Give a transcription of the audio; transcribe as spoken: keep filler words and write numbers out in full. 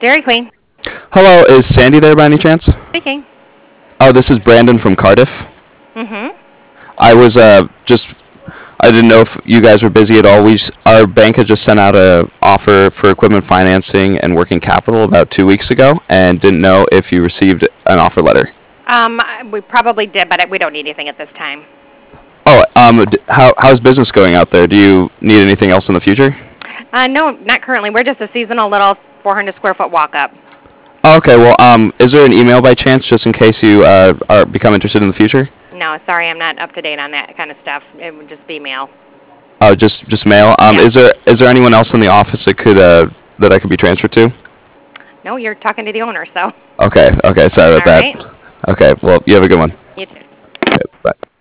Dairy Queen. Hello, is Sandy there by any chance? Speaking. Oh, this is Brandon from Cardiff. Mm-hmm. I was uh just I didn't know if you guys were busy at all. We s- our bank had just sent out a offer for equipment financing and working capital about two weeks ago, and didn't know if you received an offer letter. Um, we probably did, but we don't need anything at this time. Oh, um, d- how how's business going out there? Do you need anything else in the future? Uh, no, not currently. We're just a seasonal little four hundred square foot walk up. Oh, okay, well, um, is there an email by chance, just in case you uh, are become interested in the future? No, sorry, I'm not up to date on that kind of stuff. It would just be mail. Oh, just just mail. Um, Yeah. is there is there anyone else in the office that could uh that I could be transferred to? No, you're talking to the owner, so. Okay, okay, sorry All about that. right. Okay, well, you have a good one. You too.